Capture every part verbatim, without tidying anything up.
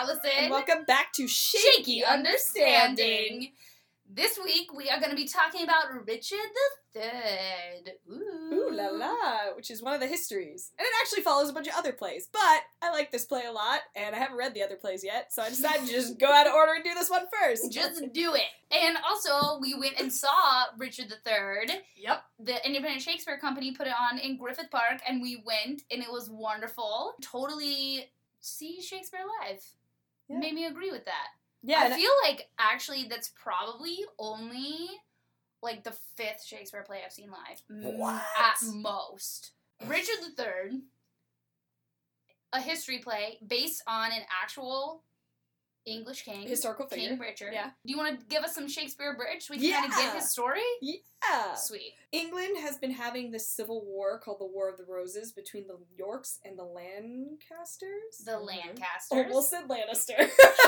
Allison. And welcome back to Shaky, Shaky Understanding. Understanding. This week we are going to be talking about Richard the Third. Ooh. Ooh la la, which is one of the histories. And it actually follows a bunch of other plays, but I like this play a lot, and I haven't read the other plays yet, so I decided to just go out of order and do this one first. Just do it. And also, we went and saw Richard the Third. Yep. The Independent Shakespeare Company put it on in Griffith Park, and we went, and it was wonderful. Totally see Shakespeare live. Yeah. Made me agree with that. Yeah. I feel like, actually, that's probably only, like, the fifth Shakespeare play I've seen live. What? At most. Richard the Third, a history play based on an actual English king. Historical figure. King Richard. Yeah. Do you want to give us some Shakespeare bridge? We can Yeah. kind of get his story? Yeah. Sweet. England has been having this civil war called the War of the Roses between the Yorks and the Lancasters. The Lancasters. Almost said Lannister.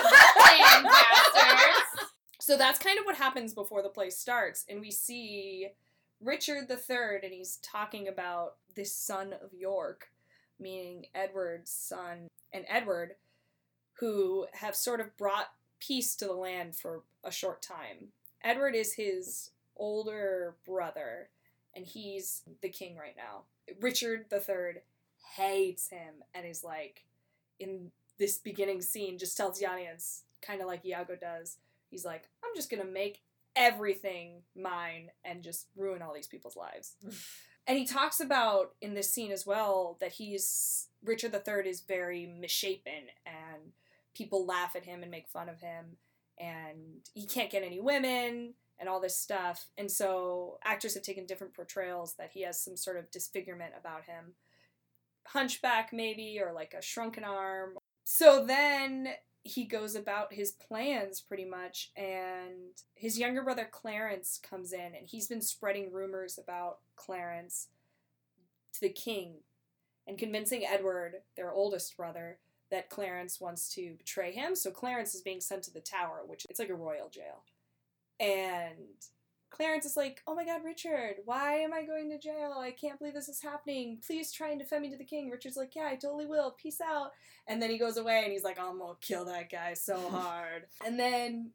Lancasters. So that's kind of what happens before the play starts, and we see Richard the Third, and he's talking about this son of York, meaning Edward's son, and Edward, who have sort of brought peace to the land for a short time. Edward is his older brother, and he's the king right now. Richard the Third hates him, and is like, in this beginning scene, just tells the audience, kind of like Iago does, he's like, I'm just gonna make everything mine and just ruin all these people's lives. And he talks about, in this scene as well, that he's, Richard the Third is very misshapen, and people laugh at him and make fun of him, and he can't get any women, and all this stuff. And so actors have taken different portrayals that he has some sort of disfigurement about him. Hunchback, maybe, or like a shrunken arm. So then he goes about his plans, pretty much, and his younger brother Clarence comes in, and he's been spreading rumors about Clarence to the king, and convincing Edward, their oldest brother, that Clarence wants to betray him. So Clarence is being sent to the Tower, which it's like a royal jail. And Clarence is like, oh my god, Richard, why am I going to jail? I can't believe this is happening. Please try and defend me to the king. Richard's like, yeah, I totally will. Peace out. And then he goes away, and he's like, I'm gonna kill that guy so hard. And then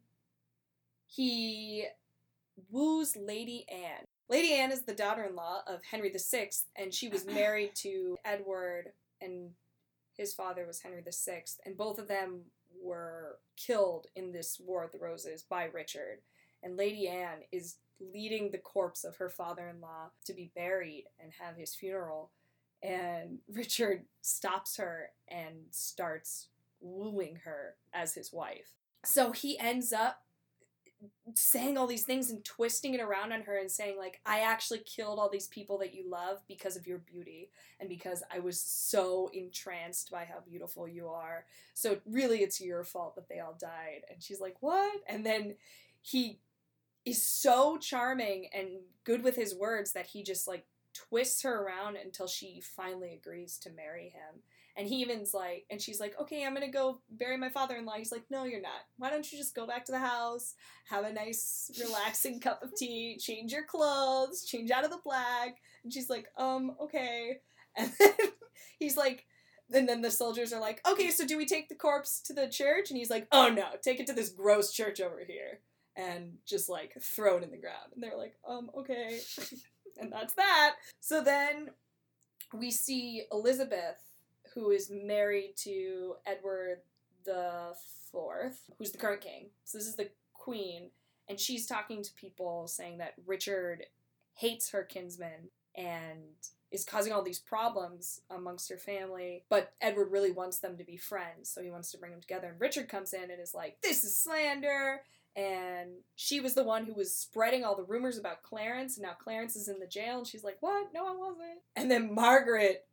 he woos Lady Anne. Lady Anne is the daughter-in-law of Henry the Sixth, and she was married to Edward, and his father was Henry the Sixth, and both of them were killed in this War of the Roses by Richard. And Lady Anne is leading the corpse of her father-in-law to be buried and have his funeral. And Richard stops her and starts wooing her as his wife. So he ends up saying all these things and twisting it around on her and saying, like, I actually killed all these people that you love because of your beauty and because I was so entranced by how beautiful you are. So really it's your fault that they all died. And she's like, what? And then he is so charming and good with his words that he just, like, twists her around until she finally agrees to marry him. And he even's like, and she's like, okay, I'm gonna go bury my father-in-law. He's like, no, you're not. Why don't you just go back to the house, have a nice, relaxing cup of tea, change your clothes, change out of the black. And she's like, um, okay. And then he's like, and then the soldiers are like, okay, so do we take the corpse to the church? And he's like, oh no, take it to this gross church over here. And just, like, throw it in the ground. And they're like, um, okay. And that's that. So then we see Elizabeth, who is married to Edward the Fourth, who's the current king. So this is the queen, and she's talking to people saying that Richard hates her kinsman and is causing all these problems amongst her family, but Edward really wants them to be friends, so he wants to bring them together. And Richard comes in and is like, this is slander, and she was the one who was spreading all the rumors about Clarence, and now Clarence is in the jail, and she's like, what? No, I wasn't. And then Margaret,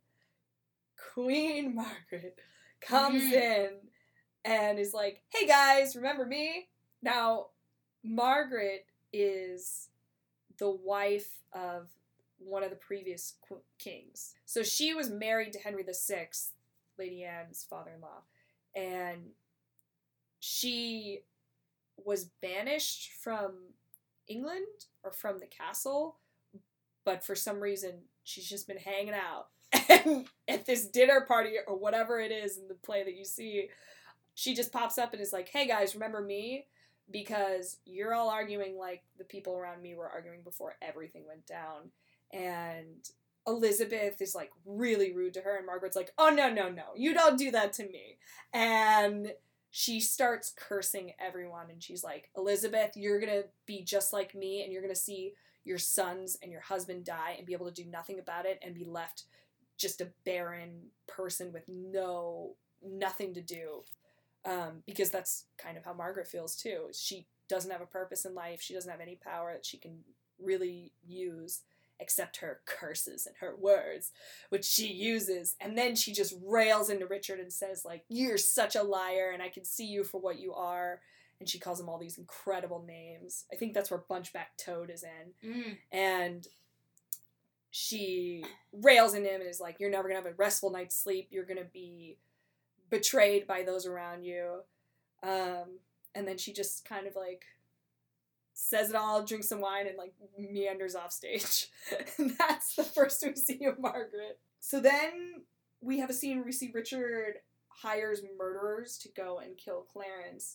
Queen Margaret, comes mm-hmm. in and is like, hey guys, remember me? Now, Margaret is the wife of one of the previous qu- kings. So she was married to Henry the Sixth, Lady Anne's father-in-law, and she was banished from England or from the castle, but for some reason she's just been hanging out. And at this dinner party or whatever it is in the play that you see, she just pops up and is like, hey guys, remember me? Because you're all arguing like the people around me were arguing before everything went down. And Elizabeth is, like, really rude to her, and Margaret's like, oh, no, no, no, you don't do that to me. And she starts cursing everyone, and she's like, Elizabeth, you're gonna be just like me, and you're gonna see your sons and your husband die and be able to do nothing about it and be left just a barren person with no, nothing to do. Um, because that's kind of how Margaret feels, too. She doesn't have a purpose in life. She doesn't have any power that she can really use, except her curses and her words, which she uses. And then she just rails into Richard and says, like, you're such a liar, and I can see you for what you are. And she calls him all these incredible names. I think that's where Bunchback Toad is in. Mm. And she rails into him and is like, you're never going to have a restful night's sleep. You're going to be betrayed by those around you. Um, and then she just kind of, like, says it all, drinks some wine, and, like, meanders off stage. And that's the first we see of Margaret. So then we have a scene where we see Richard hires murderers to go and kill Clarence.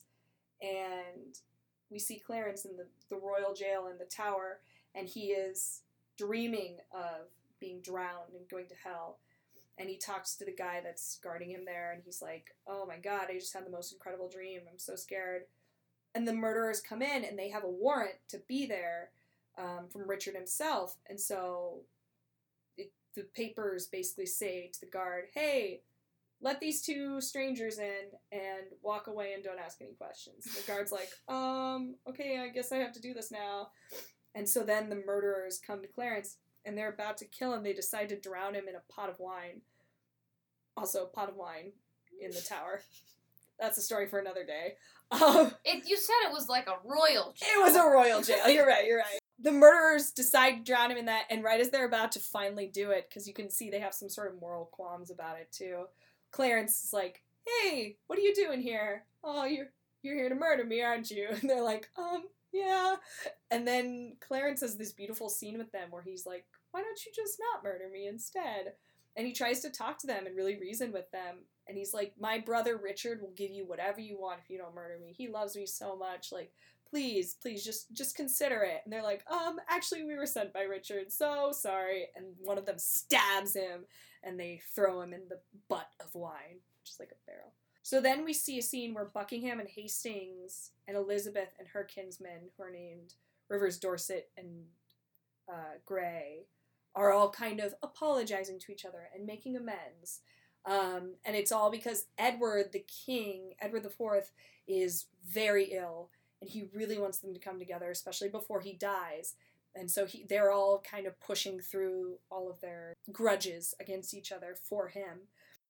And we see Clarence in the, the royal jail in the tower, and he is dreaming of being drowned and going to hell. And he talks to the guy that's guarding him there, and he's like, oh my god, I just had the most incredible dream. I'm so scared. And the murderers come in, and they have a warrant to be there um, from Richard himself. And so it, the papers basically say to the guard, hey, let these two strangers in and walk away and don't ask any questions. And the guard's like, um, okay, I guess I have to do this now. And so then the murderers come to Clarence, and they're about to kill him. They decide to drown him in a pot of wine. Also, a pot of wine in the tower. That's a story for another day. Um, It, you said it was like a royal jail. It was a royal jail. You're right, you're right. The murderers decide to drown him in that, and right as they're about to finally do it, because you can see they have some sort of moral qualms about it, too, Clarence is like, hey, what are you doing here? Oh, you're, you're here to murder me, aren't you? And they're like, um, yeah. And then Clarence has this beautiful scene with them where he's like, why don't you just not murder me instead? And he tries to talk to them and really reason with them. And he's like, my brother Richard will give you whatever you want if you don't murder me. He loves me so much. Like, please, please, just just consider it. And they're like, um, actually, we were sent by Richard. So sorry. And one of them stabs him, and they throw him in the butt of wine, which is like a barrel. So then we see a scene where Buckingham and Hastings and Elizabeth and her kinsmen, who are named Rivers, Dorset, and uh, Grey, are all kind of apologizing to each other and making amends. Um, and it's all because Edward the King, Edward the Fourth, is very ill, and he really wants them to come together, especially before he dies. And so he, they're all kind of pushing through all of their grudges against each other for him.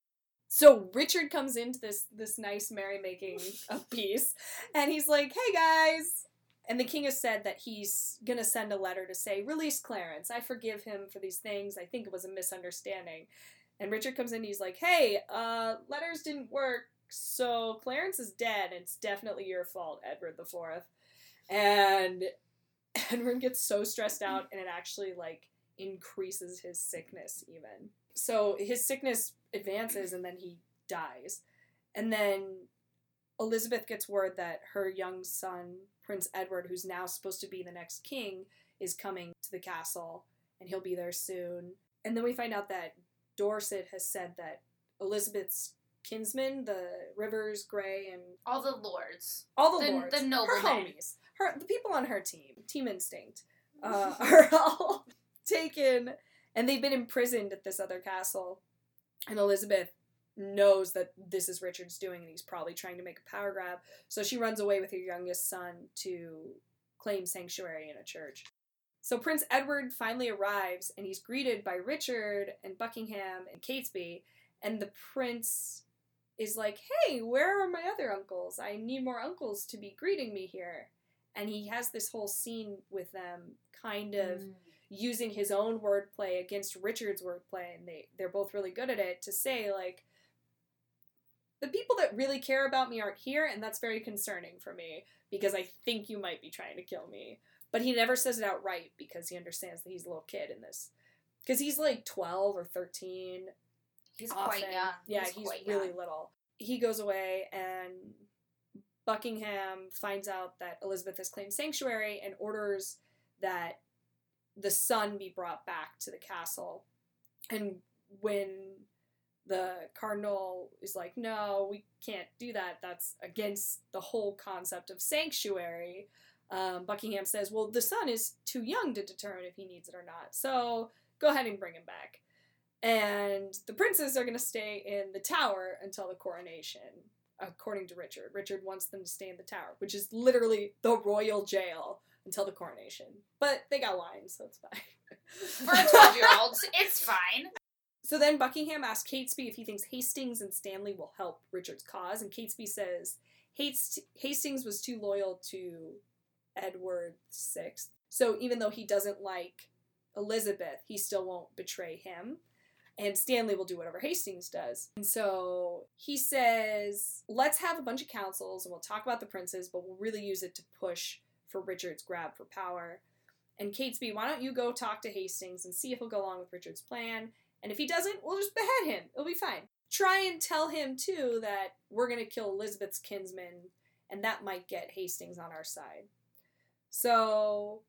So Richard comes into this this nice merrymaking of peace, and he's like, hey guys! And the king has said that he's gonna send a letter to say, release Clarence, I forgive him for these things, I think it was a misunderstanding. And Richard comes in and he's like, hey, uh, letters didn't work, so Clarence is dead, and it's definitely your fault, Edward the Fourth. And Edward gets so stressed out, and it actually, like, increases his sickness, even. So his sickness advances, and then he dies. And then Elizabeth gets word that her young son, Prince Edward, who's now supposed to be the next king, is coming to the castle, and he'll be there soon. And then we find out that Dorset has said that Elizabeth's kinsmen, the Rivers, Grey, and all the lords, all the, the lords, the her noblemen, homies, her the people on her team, Team Instinct, uh, are all taken, and they've been imprisoned at this other castle. And Elizabeth knows that this is Richard's doing, and he's probably trying to make a power grab. So she runs away with her youngest son to claim sanctuary in a church. So Prince Edward finally arrives, and he's greeted by Richard and Buckingham and Catesby, and the prince is like, hey, where are my other uncles? I need more uncles to be greeting me here. And he has this whole scene with them, kind of mm. using his own wordplay against Richard's wordplay, and they, they're both really good at it, to say, like, the people that really care about me aren't here, and that's very concerning for me, because I think you might be trying to kill me. But he never says it outright, because he understands that he's a little kid in this. Because he's like twelve or thirteen. He's often. quite young. Yeah, he's, he's quite really young. little. he goes away, and Buckingham finds out that Elizabeth has claimed sanctuary and orders that the son be brought back to the castle. And when the cardinal is like, no, we can't do that, that's against the whole concept of sanctuary, um, Buckingham says, well, the son is too young to determine if he needs it or not, so go ahead and bring him back. And the princes are going to stay in the Tower until the coronation, according to Richard. Richard wants them to stay in the Tower, which is literally the royal jail until the coronation. But they got wine, so it's fine. For a twelve-year-old, it's fine. So then Buckingham asks Catesby if he thinks Hastings and Stanley will help Richard's cause, and Catesby says Hast- Hastings was too loyal to Edward the Sixth, so even though he doesn't like Elizabeth, he still won't betray him, and Stanley will do whatever Hastings does. And so he says, let's have a bunch of councils, and we'll talk about the princes, but we'll really use it to push for Richard's grab for power. And Catesby, why don't you go talk to Hastings and see if he'll go along with Richard's plan, and if he doesn't, we'll just behead him. It'll be fine. Try and tell him, too, that we're going to kill Elizabeth's kinsman, and that might get Hastings on our side. So,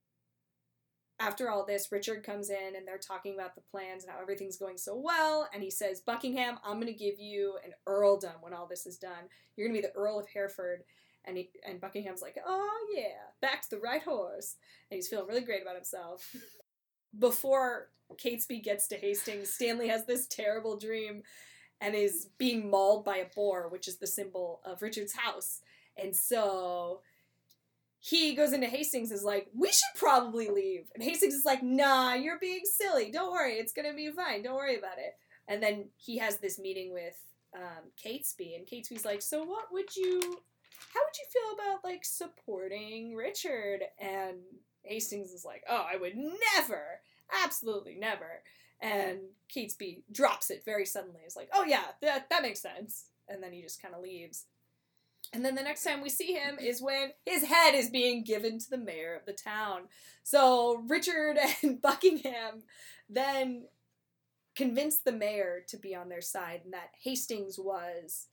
after all this, Richard comes in, and they're talking about the plans and how everything's going so well, and he says, Buckingham, I'm going to give you an earldom when all this is done. You're going to be the Earl of Hereford. And he, and Buckingham's like, oh, yeah, back to the right horse. And he's feeling really great about himself. Before Catesby gets to Hastings, Stanley has this terrible dream and is being mauled by a boar, which is the symbol of Richard's house. And so he goes into Hastings and is like, we should probably leave. And Hastings is like, nah, you're being silly. Don't worry, it's going to be fine. Don't worry about it. And then he has this meeting with um, Catesby, and Catesby's like, so what would you... how would you feel about, like, supporting Richard? And Hastings is like, oh, I would never, absolutely never. And Catesby drops it very suddenly. It's like, oh, yeah, that, that makes sense. And then he just kind of leaves. And then the next time we see him is when his head is being given to the mayor of the town. So Richard and Buckingham then convinced the mayor to be on their side, and that Hastings was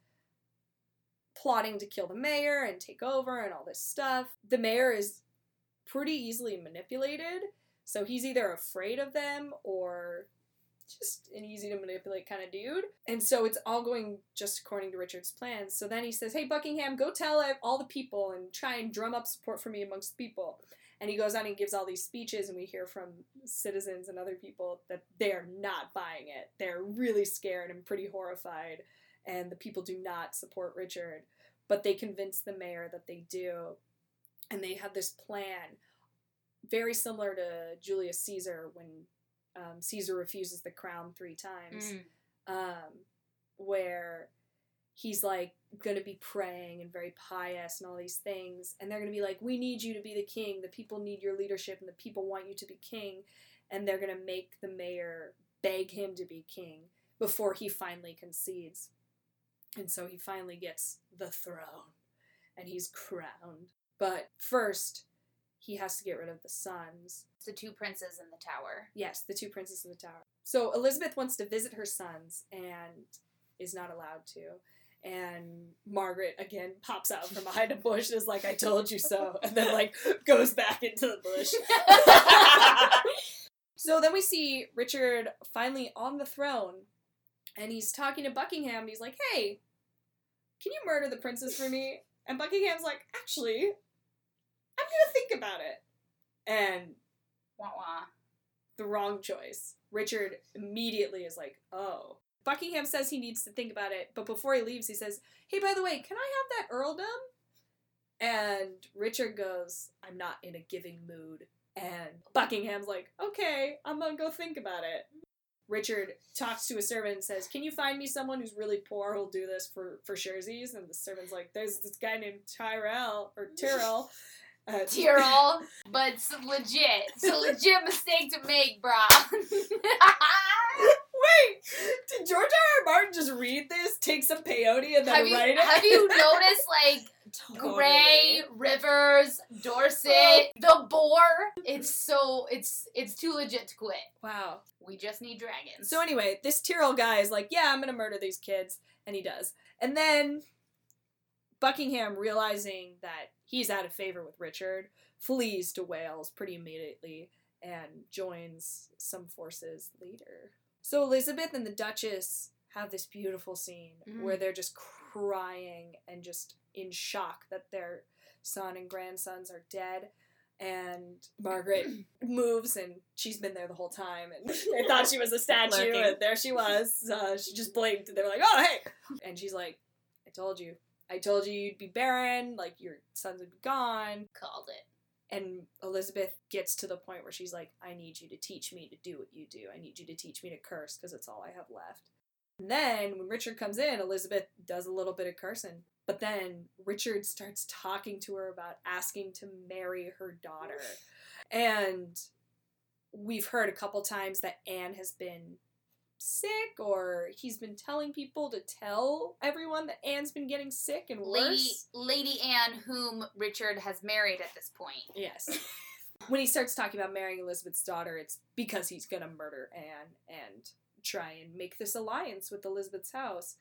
plotting to kill the mayor and take over and all this stuff. The mayor is pretty easily manipulated, so he's either afraid of them or just an easy to manipulate kind of dude. And so it's all going just according to Richard's plans. So then he says, hey, Buckingham, go tell all the people and try and drum up support for me amongst the people. And he goes on and gives all these speeches, and we hear from citizens and other people that they're not buying it. They're really scared and pretty horrified, and the people do not support Richard. But they convince the mayor that they do, and they have this plan very similar to Julius Caesar when um, Caesar refuses the crown three times, mm. um, where he's like going to be praying and very pious and all these things, and they're going to be like, we need you to be the king, the people need your leadership, and the people want you to be king, and they're going to make the mayor beg him to be king before he finally concedes. And so he finally gets the throne, and he's crowned. But first, he has to get rid of the sons. The two princes in the tower. Yes, the two princes in the tower. So Elizabeth wants to visit her sons and is not allowed to. And Margaret, again, pops out from behind a bush and is like, I told you so. And then, like, goes back into the bush. So then we see Richard finally on the throne. And he's talking to Buckingham, and he's like, hey, can you murder the princes for me? And Buckingham's like, actually, I'm gonna think about it. And wah wah. The wrong choice. Richard immediately is like, oh. Buckingham says he needs to think about it, but before he leaves, he says, hey, by the way, can I have that earldom? And Richard goes, I'm not in a giving mood. And Buckingham's like, okay, I'm gonna go think about it. Richard talks to a servant and says, can you find me someone who's really poor who'll do this for, for surezies? And the servant's like, there's this guy named Tyrell, or Tyrell. Uh, Tyrell, but it's legit. It's a legit mistake to make, brah. Wait, did George R. R. Martin just read this, take some peyote, and then have you, write it? Have you noticed, like, Totally. Gray, Rivers, Dorset, the boy four. It's so it's it's too legit to quit. Wow. We just need dragons. So anyway, this Tyrrell guy is like, yeah, I'm gonna murder these kids, and he does. And then Buckingham, realizing that he's out of favor with Richard, flees to Wales pretty immediately and joins some forces later. So Elizabeth and the Duchess have this beautiful scene mm-hmm. where they're just crying and just in shock that their son and grandsons are dead. And Margaret moves, and she's been there the whole time, and they thought she was a statue, Lurking. And there she was. Uh, she just blinked, and they were like, oh, hey! And she's like, I told you. I told you you'd be barren, like, your sons would be gone. Called it. And Elizabeth gets to the point where she's like, I need you to teach me to do what you do. I need you to teach me to curse, because it's all I have left. And then, when Richard comes in, Elizabeth does a little bit of cursing. But then Richard starts talking to her about asking to marry her daughter. And we've heard a couple times that Anne has been sick, or he's been telling people to tell everyone that Anne's been getting sick and worse. Lady, Lady Anne, whom Richard has married at this point. Yes. When he starts talking about marrying Elizabeth's daughter, it's because he's gonna murder Anne and try and make this alliance with Elizabeth's house.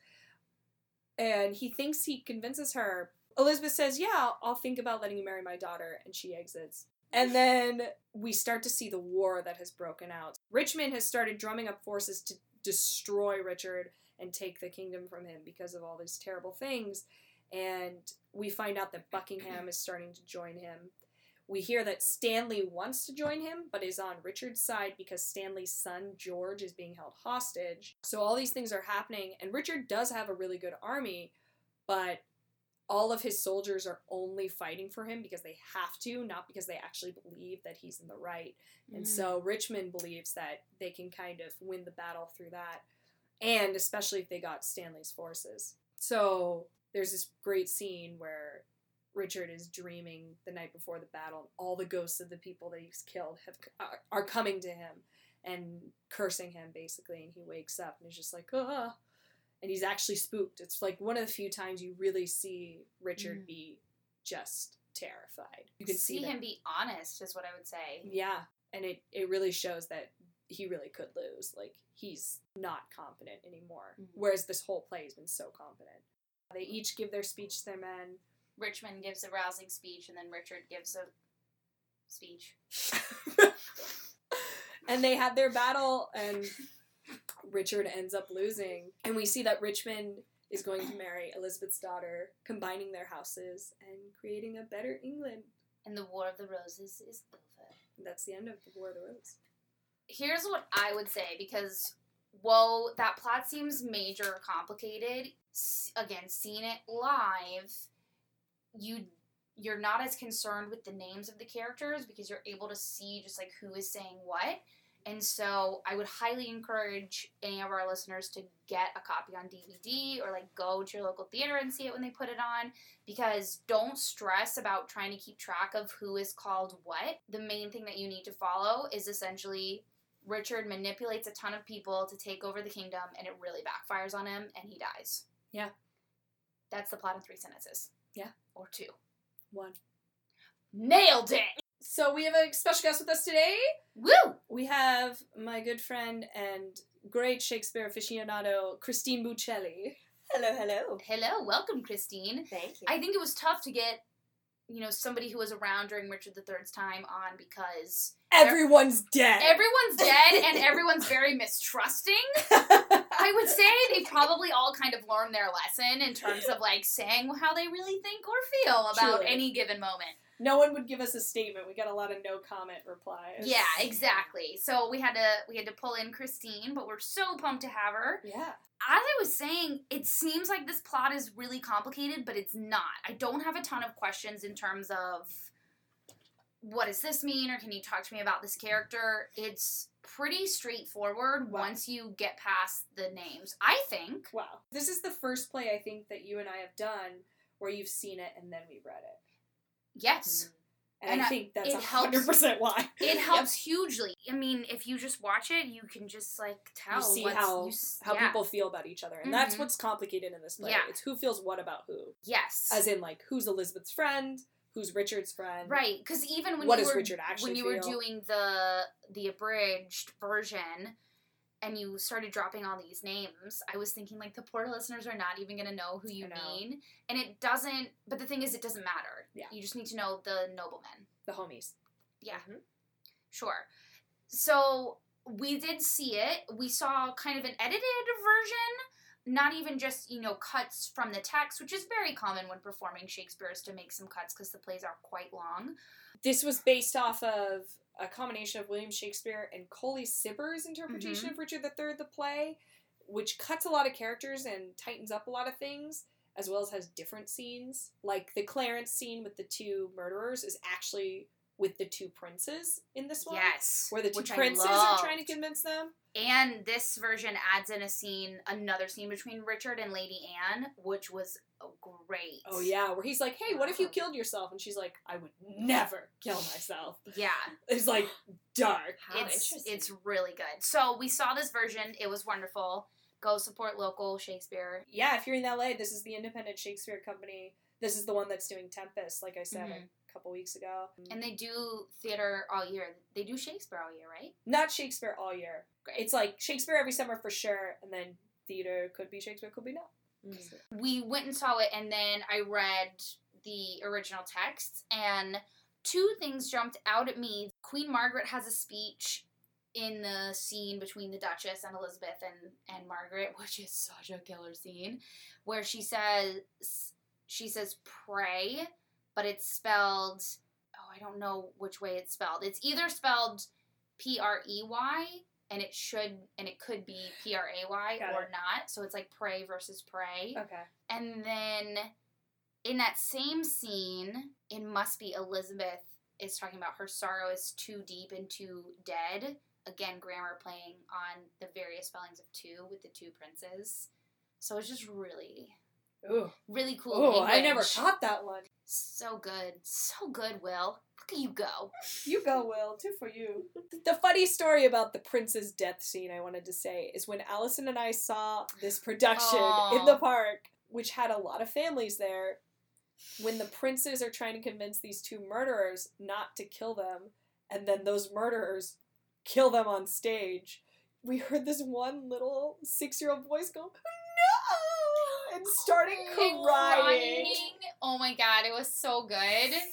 And he thinks he convinces her. Elizabeth says, yeah, I'll think about letting you marry my daughter. And she exits. And then we start to see the war that has broken out. Richmond has started drumming up forces to destroy Richard and take the kingdom from him because of all these terrible things. And we find out that Buckingham is starting to join him. We hear that Stanley wants to join him, but is on Richard's side because Stanley's son, George, is being held hostage. So all these things are happening, and Richard does have a really good army, but all of his soldiers are only fighting for him because they have to, not because they actually believe that he's in the right. Mm. And so Richmond believes that they can kind of win the battle through that, and especially if they got Stanley's forces. So there's this great scene where Richard is dreaming the night before the battle, and all the ghosts of the people that he's killed have are coming to him and cursing him, basically, and he wakes up and is just like, ah, and he's actually spooked. It's like one of the few times you really see Richard mm. be just terrified. You can see, see him be honest, is what I would say. Yeah, and it, it really shows that he really could lose. Like, he's not confident anymore, mm-hmm. whereas this whole play has been so confident. They each give their speech to their men. Richmond gives a rousing speech, and then Richard gives a speech. And they had their battle, and Richard ends up losing. And we see that Richmond is going to marry Elizabeth's daughter, combining their houses and creating a better England. And the War of the Roses is over. And that's the end of the War of the Roses. Here's what I would say, because whoa, that plot seems major complicated. Again, seeing it live, you you're not as concerned with the names of the characters because you're able to see just like who is saying what. And so I would highly encourage any of our listeners to get a copy on D V D or like go to your local theater and see it when they put it on, because don't stress about trying to keep track of who is called what. The main thing that you need to follow is essentially Richard manipulates a ton of people to take over the kingdom, and it really backfires on him and he dies. Yeah. That's the plot in three sentences. Yeah. Or two. One. Nailed it! So we have a special guest with us today. Woo! We have my good friend and great Shakespeare aficionado, Christine Buccelli. Hello, hello. Hello, welcome, Christine. Thank you. I think it was tough to get, you know, somebody who was around during Richard the Third's time on because everyone's dead. Everyone's dead, and everyone's very mistrusting. I would say they probably all kind of learned their lesson in terms of, like, saying how they really think or feel about Truly. any given moment. No one would give us a statement. We got a lot of no comment replies. Yeah, exactly. So we had to we had to pull in Christine, but we're so pumped to have her. Yeah. As I was saying, it seems like this plot is really complicated, but it's not. I don't have a ton of questions in terms of what does this mean, or can you talk to me about this character? It's pretty straightforward wow. once you get past the names, I think. Wow. This is the first play, I think, that you and I have done where you've seen it and then we've read it. Yes. And, and I, I think that's it one hundred percent helps, why. It helps yep. hugely. I mean, if you just watch it, you can just, like, tell. You see what's, how, you, how yeah. people feel about each other. And mm-hmm. that's what's complicated in this play. Yeah. It's who feels what about who. Yes. As in, like, who's Elizabeth's friend? who's Richard's friend. Right, because even when what you does were Richard actually when you feel? were doing the the abridged version, and you started dropping all these names, I was thinking, like, the poor listeners are not even gonna know who you mean, and it doesn't. But the thing is, it doesn't matter. Yeah, you just need to know the noblemen, the homies. Yeah, mm-hmm. Sure. So we did see it. We saw kind of an edited version. Not even just, you know, cuts from the text, which is very common when performing Shakespeare, is to make some cuts because the plays are quite long. This was based off of a combination of William Shakespeare and Coley Cibber's interpretation mm-hmm. of Richard the Third, the play, which cuts a lot of characters and tightens up a lot of things, as well as has different scenes. Like, the Clarence scene with the two murderers is actually with the two princes in this one. Yes. Where the two which princes are trying to convince them. And this version adds in a scene, another scene between Richard and Lady Anne, which was great. Oh, yeah, where he's like, hey, what if you killed yourself? And she's like, I would never kill myself. Yeah. It's, like, dark. How it's, it's really good. So, we saw this version. It was wonderful. Go support local Shakespeare. Yeah, if you're in L A, this is the Independent Shakespeare Company. This is the one that's doing Tempest, like I said mm-hmm. a couple weeks ago. And they do theater all year. They do Shakespeare all year, right? Not Shakespeare all year. Great. It's like Shakespeare every summer for sure, and then theater could be Shakespeare, could be not. Mm-hmm. We went and saw it, and then I read the original text, and two things jumped out at me. Queen Margaret has a speech in the scene between the Duchess and Elizabeth and, and Margaret, which is such a killer scene, where she says, she says pray, but it's spelled, oh, I don't know which way it's spelled. It's either spelled P R E Y, and it should, and it could be P R A Y or not. So it's like pray versus pray. Okay. And then in that same scene, it must be Elizabeth is talking about her sorrow is too deep and too dead. Again, grammar playing on the various spellings of two with the two princes. So it's just really, Ooh. really cool. Oh, language. I never caught that one. So good. So good, Will. Look at you go. You go, Will. Two for you. The funny story about the prince's death scene, I wanted to say, is when Allison and I saw this production Aww. in the park, which had a lot of families there, when the princes are trying to convince these two murderers not to kill them, and then those murderers kill them on stage, we heard this one little six-year-old voice go, no! And started crying. crying. Oh my god, it was so good.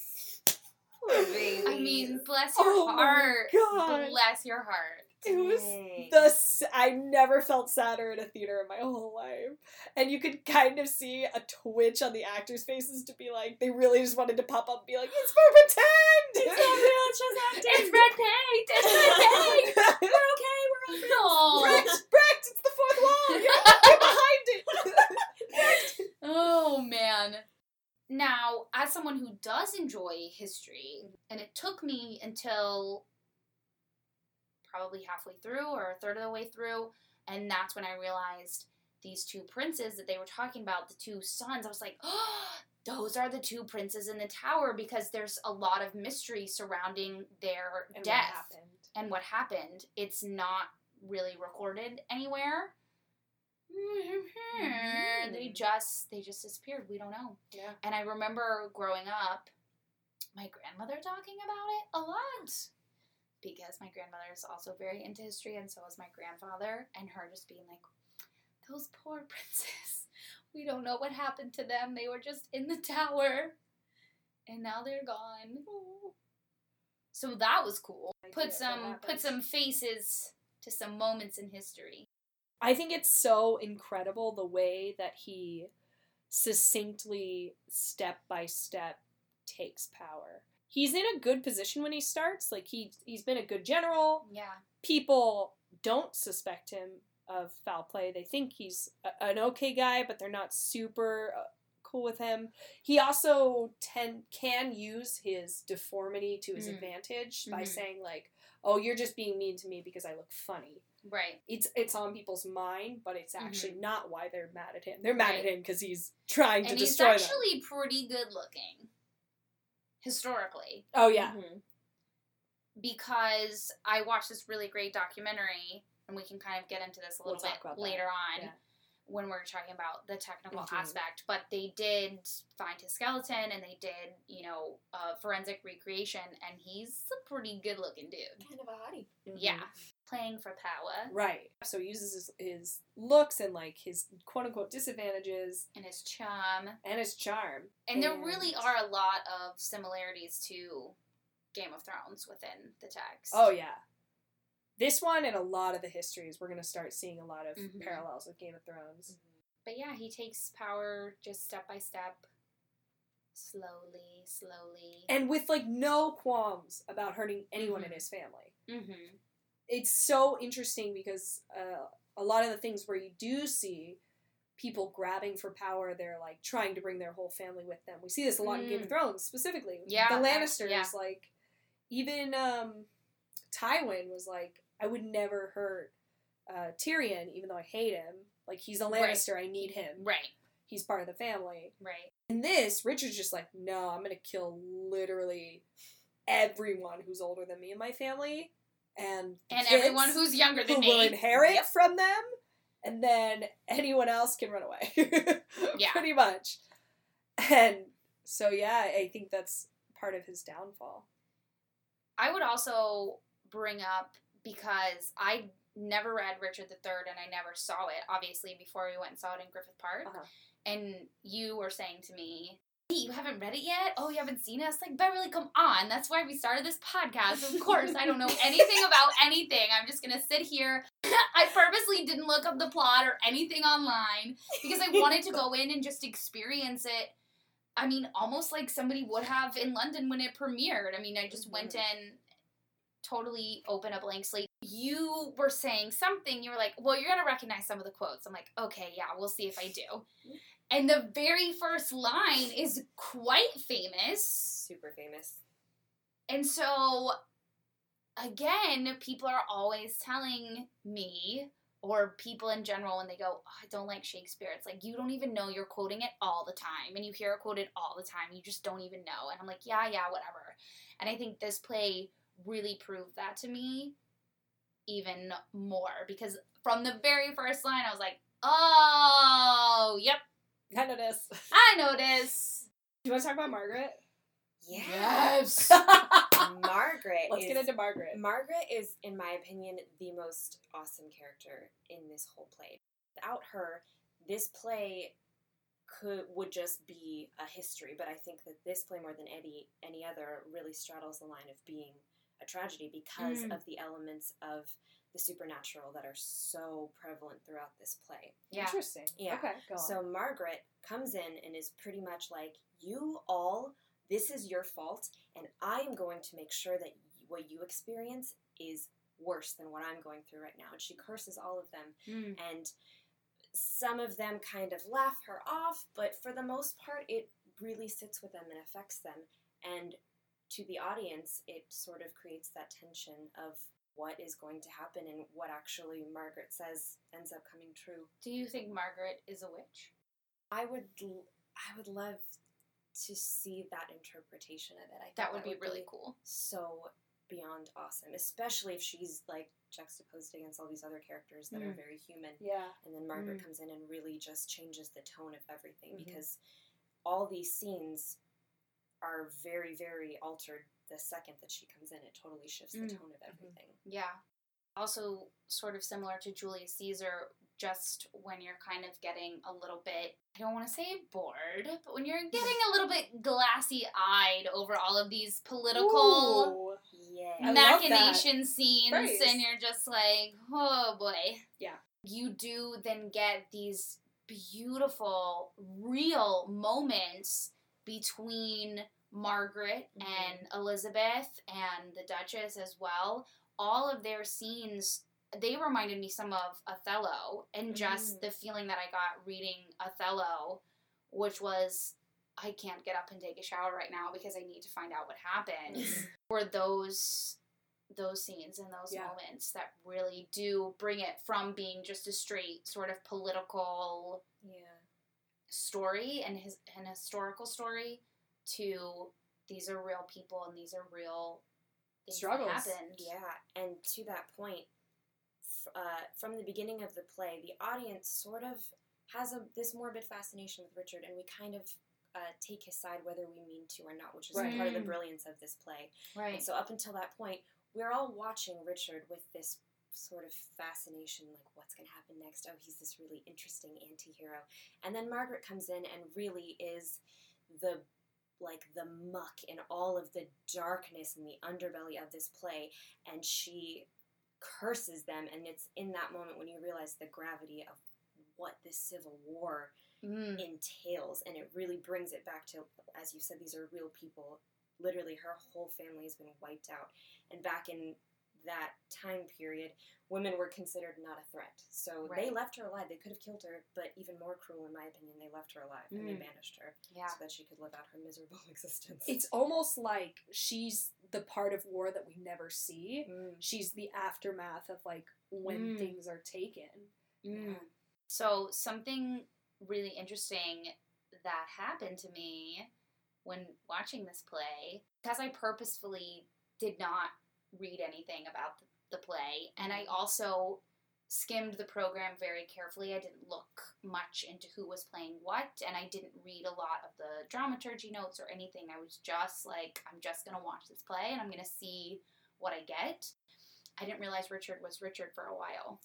I mean, bless your oh heart. God. Bless your heart. It was the, I never felt sadder in a theater in my whole life. And you could kind of see a twitch on the actors' faces to be like, they really just wanted to pop up and be like, it's for pretend! It's not real, it's just acting. It's red paint! It's red paint! We're okay, we're okay. No. Brecht, Brecht, it's the fourth wall! Get, get behind it! Oh, man. Now, as someone who does enjoy history, and it took me until probably halfway through or a third of the way through, and that's when I realized these two princes that they were talking about, the two sons, I was like, oh, those are the two princes in the tower, because there's a lot of mystery surrounding their and death what happened. and what happened. It's not really recorded anywhere. Mm-hmm. They just they just disappeared. We don't know. Yeah. And I remember growing up, my grandmother talking about it a lot, because my grandmother is also very into history, and so is my grandfather, and her just being like, those poor princes, we don't know what happened to them. They were just in the tower, and now they're gone. Oh. So that was cool. Put some put some faces to some moments in history. I think it's so incredible the way that he succinctly, step by step, takes power. He's in a good position when he starts. Like, he, he's been a good general. Yeah. People don't suspect him of foul play. They think he's a, an okay guy, but they're not super uh, cool with him. He also ten, can use his deformity to his mm. advantage mm-hmm. by saying, like, oh, you're just being mean to me because I look funny. Right. It's it's on people's mind, but it's actually mm-hmm. not why they're mad at him. They're mad right. at him because he's trying to and destroy them. And he's actually them. pretty good looking. Historically. Oh, yeah. Mm-hmm. Because I watched this really great documentary, and we can kind of get into this a little we'll bit later that. on. Yeah. when we're talking about the technical Mhm. aspect, but they did find his skeleton and they did, you know, uh, forensic recreation, and he's a pretty good looking dude. Kind of a hottie. Yeah. Playing for power. Right. So he uses his, his looks and, like, his quote-unquote disadvantages. And his charm. And his charm. And, and there really are a lot of similarities to Game of Thrones within the text. Oh, yeah. This one and a lot of the histories, we're going to start seeing a lot of Mhm. parallels with Game of Thrones. But yeah, he takes power just step by step. Slowly, slowly. And with, like, no qualms about hurting anyone Mhm. in his family. Mm-hmm. It's so interesting because uh, a lot of the things where you do see people grabbing for power, they're, like, trying to bring their whole family with them. We see this a lot in Game of Mm. Thrones, specifically. Yeah, The that- Lannisters, yeah. like, even um, Tywin was like, I would never hurt uh, Tyrion, even though I hate him. Like, he's a Lannister, I need him. Right, He's part of the family. right. In this, Richard's just like, no, I'm gonna kill literally everyone who's older than me in my family. And the And kids everyone who's younger who than will me. inherit Yep. from them, and then anyone else can run away. Yeah. Pretty much. And so, yeah, I think that's part of his downfall. I would also bring up, because I never read Richard the Third and I never saw it, obviously, before we went and saw it in Griffith Park. Uh-huh. And you were saying to me, hey, you haven't read it yet? Oh, you haven't seen it? It's like, Beverly, come on. That's why we started this podcast. Of course, I don't know anything about anything. I'm just going to sit here. I purposely didn't look up the plot or anything online because I wanted to go in and just experience it. I mean, almost like somebody would have in London when it premiered. I mean, I just went in, totally open a blank slate. You were saying something. You were like, well, you're going to recognize some of the quotes. I'm like, okay, yeah, we'll see if I do. And the very first line is quite famous. Super famous. And so, again, people are always telling me, or people in general, when they go, oh, I don't like Shakespeare, it's like, you don't even know, you're quoting it all the time, and you hear it quoted all the time, you just don't even know. And I'm like, yeah, yeah, whatever. And I think this play really proved that to me even more, because from the very first line, I was like, oh, yep, I know this. I know this. Do you want to talk about Margaret? Yeah. Yes. Margaret Let's is, get into Margaret. Margaret is, in my opinion, the most awesome character in this whole play. Without her, this play could would just be a history, but I think that this play, more than any any other, really straddles the line of being a tragedy because Mm. of the elements of the supernatural that are so prevalent throughout this play. Yeah. Interesting. Yeah. Okay, go on. So Margaret comes in and is pretty much like, you all, this is your fault, and I am going to make sure that what you experience is worse than what I'm going through right now. And she curses all of them, Mm. and some of them kind of laugh her off, but for the most part, it really sits with them and affects them. And to the audience, it sort of creates that tension of what is going to happen and what actually Margaret says ends up coming true. Do you think Margaret is a witch? I would, l- I would love to see that interpretation of it. I think That would be really cool. So beyond awesome, especially if she's like juxtaposed against all these other characters that are Mm. very human. Yeah. And then Margaret Mm. comes in and really just changes the tone of everything Mhm. because all these scenes are very, very altered the second that she comes in. It totally shifts the Mm. tone of everything. Yeah. Also, sort of similar to Julius Caesar, just when you're kind of getting a little bit, I don't want to say bored, but when you're getting a little bit glassy-eyed over all of these political Ooh. Yeah. I love that machination scenes, phrase. and you're just like, oh boy. Yeah. You do then get these beautiful, real moments between Margaret Mhm. and Elizabeth and the Duchess as well. All of their scenes, they reminded me some of Othello, and just Mm. the feeling that I got reading Othello, which was, I can't get up and take a shower right now because I need to find out what happens, were those those scenes and those Yeah. moments that really do bring it from being just a straight sort of political Yeah. story and his an historical story to these are real people and these are real things Struggles. that happened. Yeah, and to that point, f- uh, from the beginning of the play, the audience sort of has a this morbid fascination with Richard, and we kind of uh, take his side whether we mean to or not, which is Right. part of the Mm. brilliance of this play. Right. And so up until that point, we're all watching Richard with this sort of fascination, like what's going to happen next? Oh, he's this really interesting anti-hero. And then Margaret comes in and really is the like the muck and all of the darkness and the underbelly of this play, and she curses them, and it's in that moment when you realize the gravity of what this civil war Mm. entails, and it really brings it back to, as you said, these are real people. Literally, her whole family has been wiped out, and back in that time period, women were considered not a threat. So they Right. left her alive. They could have killed her, but even more cruel, in my opinion, they left her alive and they Mm. banished her Yeah. so that she could live out her miserable existence. It's almost like she's the part of war that we never see. Mm. She's the aftermath of, like, when Mm. things are taken. Mm. So something really interesting that happened to me when watching this play, because I purposefully did not read anything about the, the play, and I also skimmed the program very carefully. I didn't look much into who was playing what, and I didn't read a lot of the dramaturgy notes or anything. I was just like, I'm just going to watch this play, and I'm going to see what I get. I didn't realize Richard was Richard for a while.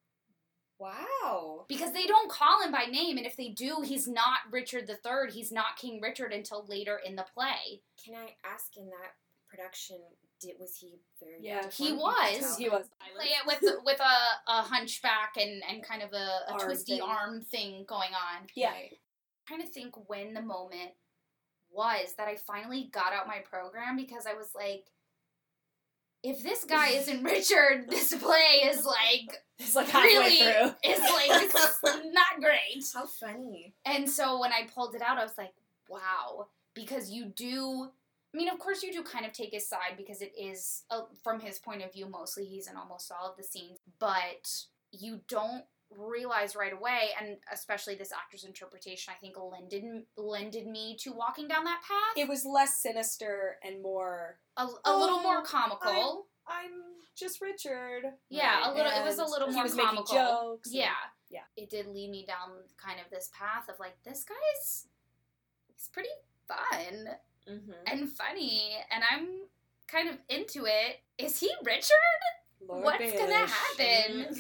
Wow. Because they don't call him by name, and if they do, he's not Richard the Third. He's not King Richard until later in the play. Can I ask, in that production, did was he very Yeah, deformed? he You could was. tell. He was. Play it with with a, a hunchback and, and kind of a, a Arm twisty thing. arm thing going on. Yeah. I'm trying to think when the moment was that I finally got out my program, because I was like, if this guy isn't Richard, this play is like It's like halfway really through. is like it's not great. How funny. And so when I pulled it out, I was like, wow. Because you do, I mean, of course you do kind of take his side, because it is, uh, from his point of view, mostly he's in almost all of the scenes. But you don't realize right away, and especially this actor's interpretation, I think, lended, lended me to walking down that path. It was less sinister and more, a, a Oh, little more comical. I'm just Richard. Yeah, Right. a little. It was a And little he more was making comical. jokes and- Yeah, yeah. It did lead me down kind of this path of like, this guy's, he's pretty fun Mm-hmm. and funny, and I'm kind of into it. Is he Richard? Lord What's gonna Baelish. happen?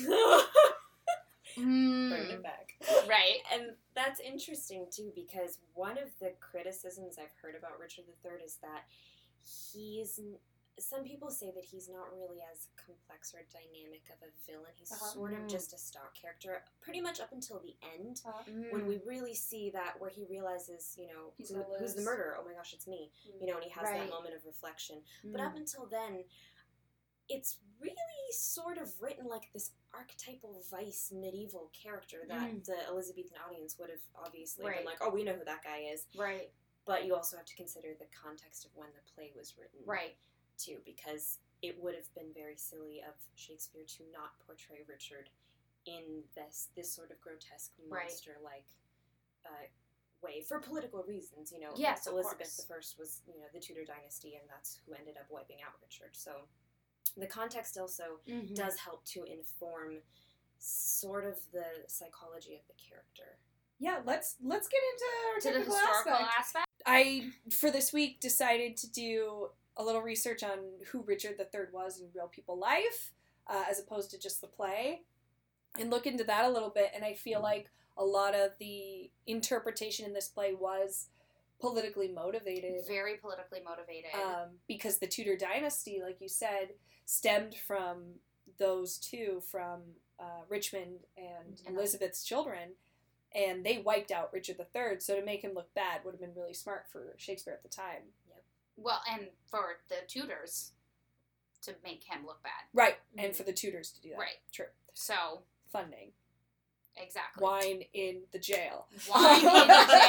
Bring Mm, it back. right. And that's interesting, too, because one of the criticisms I've heard about Richard the Third is that he's... Some people say that he's not really as complex or dynamic of a villain. He's Uh-huh. sort of Mm. just a stock character, pretty much up until the end, Mm. when we really see that, where he realizes, you know, He's who, gonna who's the lose. murderer? Oh my gosh, it's me. You know, and he has Right. that moment of reflection. But Mm. up until then, it's really sort of written like this archetypal vice medieval character that Mm. the Elizabethan audience would have obviously Right. been like, oh, we know who that guy is. Right. But you also have to consider the context of when the play was written, Right. too, because it would have been very silly of Shakespeare to not portray Richard in this this sort of grotesque Right. monster-like uh, way for political reasons. You know, Yes, of Elizabeth course. the First was, you know, the Tudor dynasty, and that's who ended up wiping out Richard. So the context also Mhm. does help to inform sort of the psychology of the character. Yeah, let's let's get into our To the technical historical aspect. aspect. I, for this week, decided to do a little research on who Richard the Third was in real people life, uh, as opposed to just the play, and look into that a little bit. And I feel like a lot of the interpretation in this play was politically motivated, Very politically motivated. um, because the Tudor dynasty, like you said, stemmed from those two, from uh, Richmond and And Elizabeth's children. And they wiped out Richard the Third, so to make him look bad would have been really smart for Shakespeare at the time. well, and for the Tudors to make him look bad. Right, and for the Tudors to do that. Right. True. So, Funding. exactly. Wine in the jail. Wine in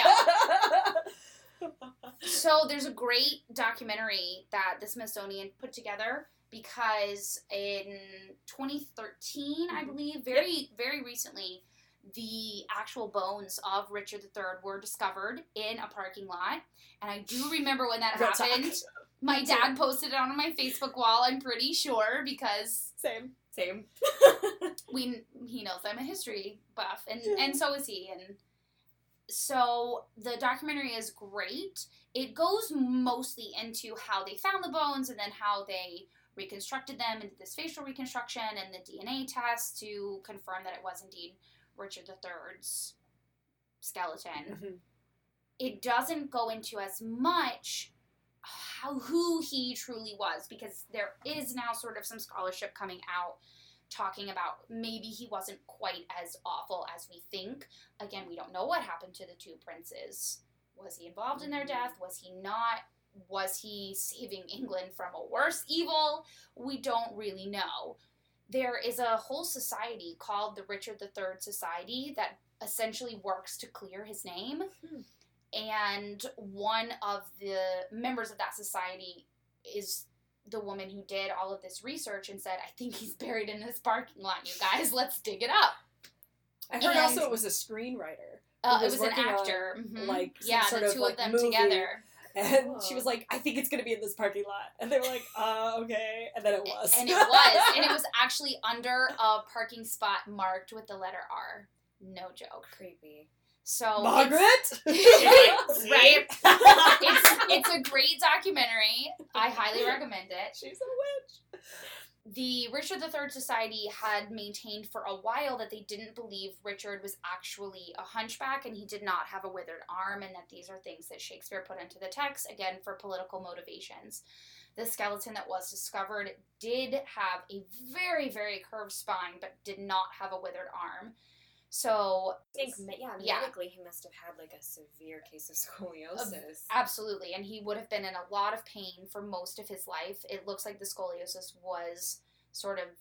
the jail. So there's a great documentary that the Smithsonian put together, because in twenty thirteen, I Mhm. believe, very, very recently, the actual bones of Richard the Third were discovered in a parking lot. And I do remember when that Real talk. happened. My dad posted it on my Facebook wall, I'm pretty sure, because Same. Same. we he knows I'm a history buff, and and so is he, and so the documentary is great. It goes mostly into how they found the bones and then how they reconstructed them into this facial reconstruction and the D N A test to confirm that it was indeed Richard the Third's skeleton. Mm-hmm. It doesn't go into as much how who he truly was, because there is now sort of some scholarship coming out talking about maybe he wasn't quite as awful as we think. Again, we don't know what happened to the two princes. Was he involved in their death? Was he not? Was he saving England from a worse evil? We don't really know. There is a whole society called the Richard the Third Society that essentially works to clear his name. Hmm. And one of the members of that society is the woman who did all of this research and said, I think he's buried in this parking lot, you guys. Let's dig it up. I heard And- also it was a screenwriter. Uh, who it was an working on, actor. Mhm. like, some yeah, sort the of, two like, of them movie. together. And Cool. she was like, I think it's going to be in this parking lot. And they were like, uh, okay. And then it was. And it was. And it was actually under a parking spot marked with the letter R. No joke. Creepy. So Margaret? It's, right? It's, it's a great documentary. I highly recommend it. She's a witch. The Richard the Third Society had maintained for a while that they didn't believe Richard was actually a hunchback and he did not have a withered arm, and that these are things that Shakespeare put into the text, again, for political motivations. The skeleton that was discovered did have a very, very curved spine, but did not have a withered arm. So, I think, me- yeah, Yeah. medically he must have had like a severe case of scoliosis. absolutely, and he would have been in a lot of pain for most of his life. It looks like the scoliosis was sort of,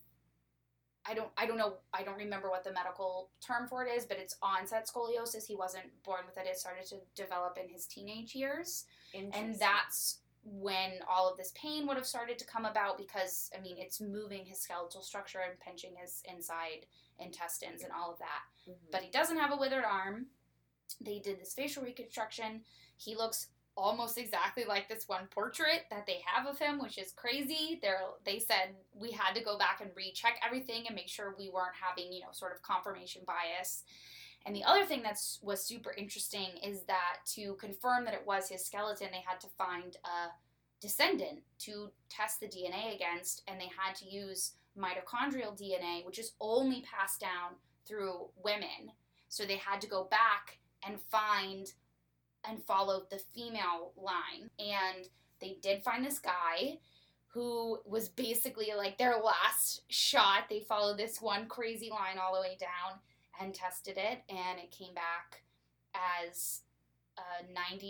I don't I don't know, I don't remember what the medical term for it is, but it's onset scoliosis. He wasn't born with it. It started to develop in his teenage years. And Interesting. that's when all of this pain would have started to come about, because, I mean, it's moving his skeletal structure and pinching his inside intestines and all of that. Mhm. But he doesn't have a withered arm. They did this facial reconstruction. He looks almost exactly like this one portrait that they have of him, which is crazy. They're, they said we had to go back and recheck everything and make sure we weren't having, you know, sort of confirmation bias. And the other thing that's was super interesting is that to confirm that it was his skeleton, they had to find a descendant to test the D N A against, and they had to use mitochondrial D N A, which is only passed down through women. So they had to go back and find and follow the female line. And they did find this guy who was basically like their last shot. They followed this one crazy line all the way down and tested it, and it came back as a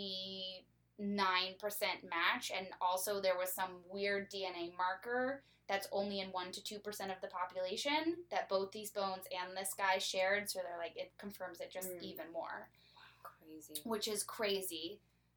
ninety-nine percent match. And also there was some weird D N A marker that's only in one to two percent of the population that both these bones and this guy shared. So they're like, it confirms it just Mm. even more, Crazy. which is crazy.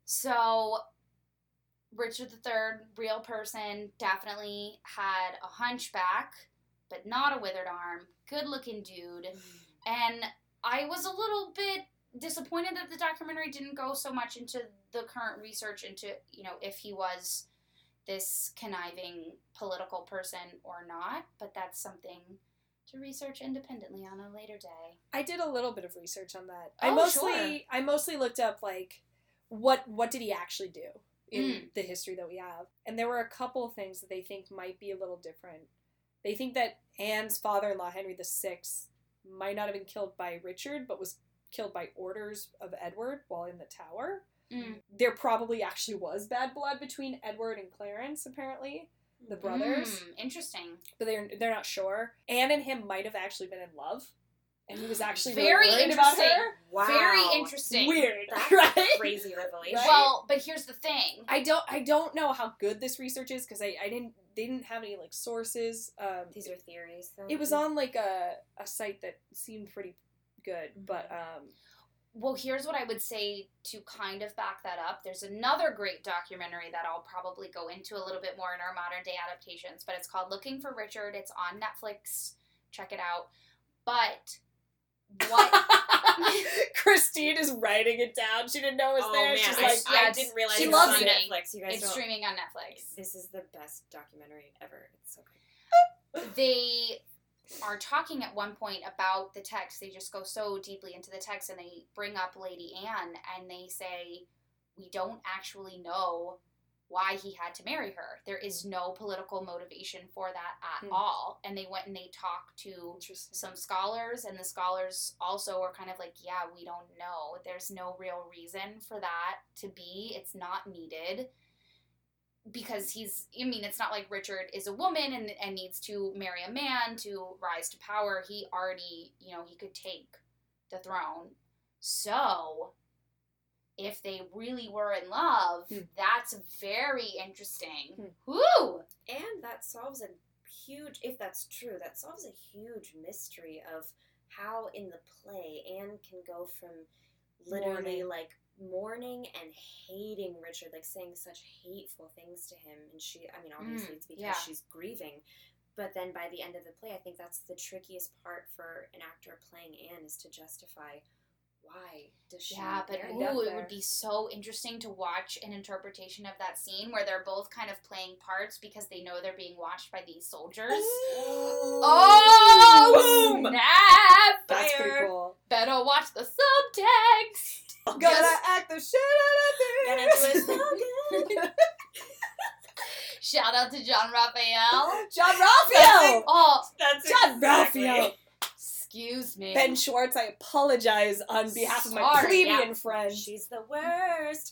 So Richard the Third, real person, definitely had a hunchback, but not a withered arm. Good looking dude. And I was a little bit disappointed that the documentary didn't go so much into the current research into, you know, if he was this conniving political person or not, but that's something to research independently on a later day. I did a little bit of research on that. I Oh, mostly sure. I mostly looked up like what what did he actually do in Mm. the history that we have. And there were a couple of things that they think might be a little different. They think that Anne's father-in-law, Henry the Sixth, might not have been killed by Richard, but was killed by orders of Edward while in the Tower. Mm. There probably actually was bad blood between Edward and Clarence, apparently, the brothers, Mm, interesting. but they're they're not sure. Anne and him might have actually been in love, and he was actually Very really worried about interesting. her. Wow. Very interesting. Weird, That's right? a crazy revelation. Right? Well, but here's the thing. I don't I don't know how good this research is because I, I didn't they didn't have any like sources. Um, These are theories, though. it was on like a a site that seemed pretty good, but um, Well, here's what I would say to kind of back that up. There's another great documentary that I'll probably go into a little bit more in our modern day adaptations, but it's called Looking for Richard. It's on Netflix. Check it out. But what Christine is writing it down. She didn't know it was Oh there. man, She's I, like, I yeah, didn't realize she it loves was on it. Netflix. You guys it's don't. streaming on Netflix. This is the best documentary ever. It's so good. They are talking at one point about the text. They just go so deeply into the text, and they bring up Lady Anne, and they say, we don't actually know why he had to marry her. There is no political motivation for that at Hmm. all. And they went and they talked to some scholars, and the scholars also were kind of like, yeah, we don't know. There's no real reason for that to be. It's not needed. Because he's, I mean, it's not like Richard is a woman and, and needs to marry a man to rise to power. He already, you know, he could take the throne. So, if they really were in love, Hmm. that's very interesting. Hmm. Woo! And that solves a huge, if that's true, that solves a huge mystery of how in the play Anne can go from literally Mourning. like mourning and hating Richard, like saying such hateful things to him. And she, I mean, obviously Mm, it's because yeah. she's grieving. But then by the end of the play, I think that's the trickiest part for an actor playing Anne, is to justify why does she Yeah, but marry end up ooh, it there. would be so interesting to watch an interpretation of that scene where they're both kind of playing parts because they know they're being watched by these soldiers. Oh, Oh, boom! snap! That's Fire. pretty cool. Better watch the subtext. Gotta act the shit out Gonna of do it this. so good. Shout out to John Raphael. John Raphael! Oh, That's John exactly. Raphael! excuse me. Ben Schwartz, I apologize on behalf of my Sorry, plebeian yeah. friend. She's the worst.